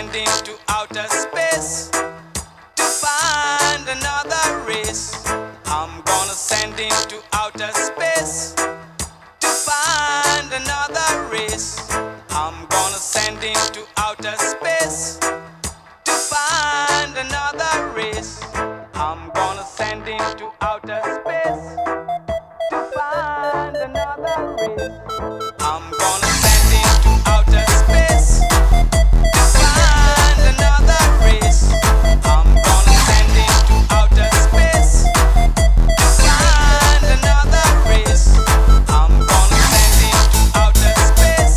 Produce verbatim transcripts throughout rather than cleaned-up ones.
send him to outer space to find another race. I'm gonna send him to outer space to find another race. I'm gonna send him to outer space to find another race. I'm gonna send him to outer space to find another race. I'm gonna send him to outer space to find another race. I'm gonna send him to outer space to find another race. I'm gonna send him to outer space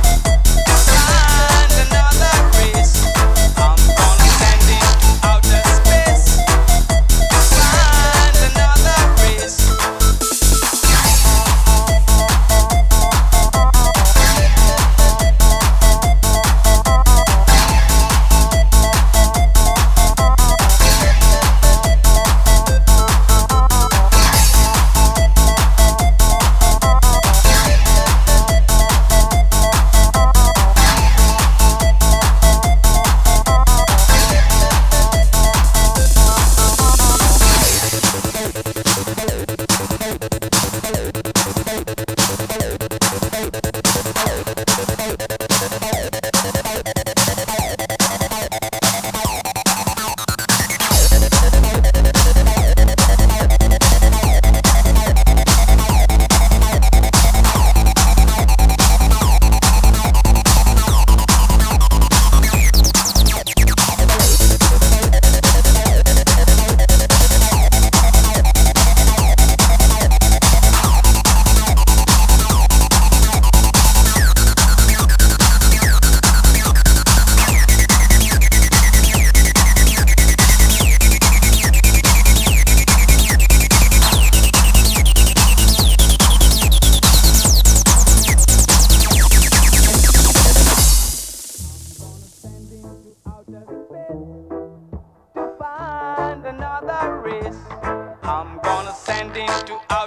to find another race. I'm gonna send him to outer space to find another race. I'm gonna send him to